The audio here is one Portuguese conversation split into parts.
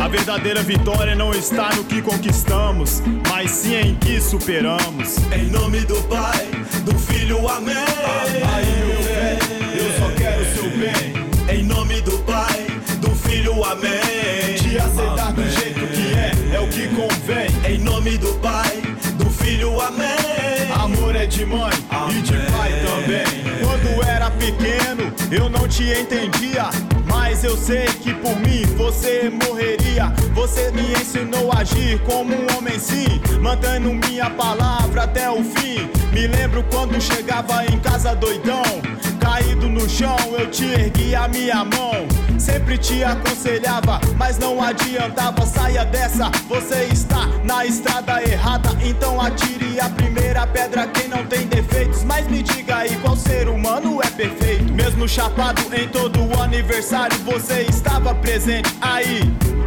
A verdadeira vitória não está no que conquistamos, mas sim em que superamos. Em nome do Pai, do Filho, amém. Aí meu velho, eu só quero o seu bem. Em nome do Pai, do Filho, amém. Te aceitar do jeito que é o que convém. Em nome do Pai, do Filho, amém. Amor é de mãe e de pai também. Quando era pequeno, eu não te entendia, mas eu sei que por mim você morreria. Você me ensinou a agir como um homem sim, mantendo minha palavra até o fim. Me lembro quando chegava em casa doidão, caído no chão, eu te ergui a minha mão. Sempre te aconselhava, mas não adiantava. Saia dessa, você está na estrada errada. Então atire a primeira pedra quem não tem defeitos. Mas me diga aí, qual ser humano é perfeito? Mesmo chapado em todo o aniversário, você estava presente aí.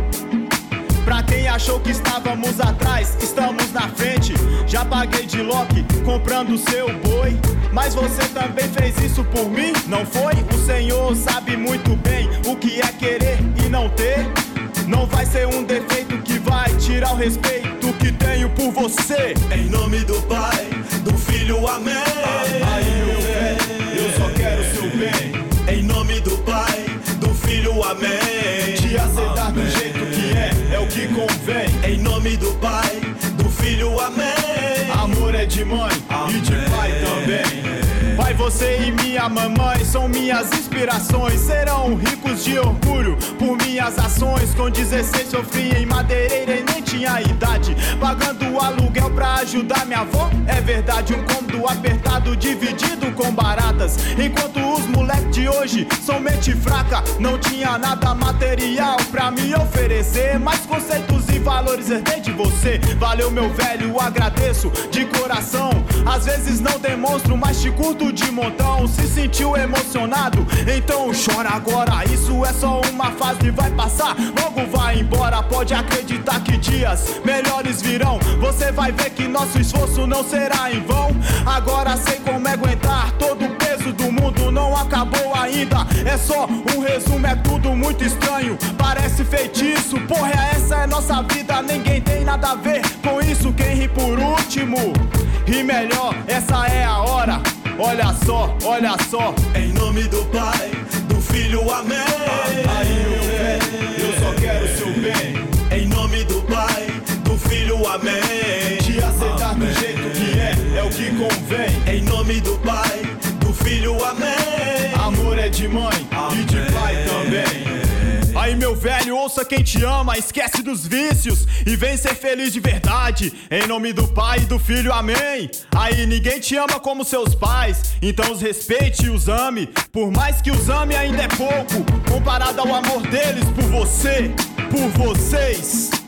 Pra quem achou que estávamos atrás, estamos na frente. Já paguei de Loki comprando seu boi, mas você também fez isso por mim, não foi? O Senhor sabe muito bem o que é querer e não ter. Não vai ser um defeito que vai tirar o respeito que tenho por você. Em nome do Pai, do Filho, amém. Aí meu velho, eu só quero o seu bem. Em nome do Pai, do Filho, amém. Te aceitar do jeito que é o que convém. Em nome do Pai, do Filho, amém. Amor é de mãe e de pai também. Pai, você e minha mamãe são minhas inspirações. Serão ricos de orgulho por minhas ações. Com 16 sofri em madeireira e nem tinha idade, pagando aluguel pra ajudar minha avó. É verdade, um cômodo apertado dividido com baratas. Enquanto os moleques de hoje são mente fraca, não tinha nada material pra me oferecer, mas conceitos e valores herdei de você. Valeu meu velho, agradeço de coração. Às vezes não demonstro, mas te curto de montão. Se sentiu emocionado? Então chora agora. Isso é só uma fase, vai passar, logo vai embora. Pode acreditar que dias melhores virão. Você vai ver que nosso esforço não será em vão. Agora sei como é aguentar todo o peso do mundo. Não acabou ainda, é só um resumo. É tudo muito estranho, parece feitiço. Porra, essa é nossa vida, ninguém tem nada a ver com isso. Quem ri por último ri melhor, essa é a hora. Olha só, olha só. Em nome do Pai, do Filho, amém. Aí meu velho, eu só quero o seu bem. Em nome do Pai, do Filho, amém. Te aceitar do jeito que é o que convém. Em nome do Pai, do Filho, amém. Amor é de mãe e de pai também. Aí meu velho, ouça quem te ama, esquece dos vícios e vem ser feliz de verdade. Em nome do Pai e do Filho, amém. Aí ninguém te ama como seus pais, então os respeite e os ame. Por mais que os ame ainda é pouco comparado ao amor deles por você, por vocês.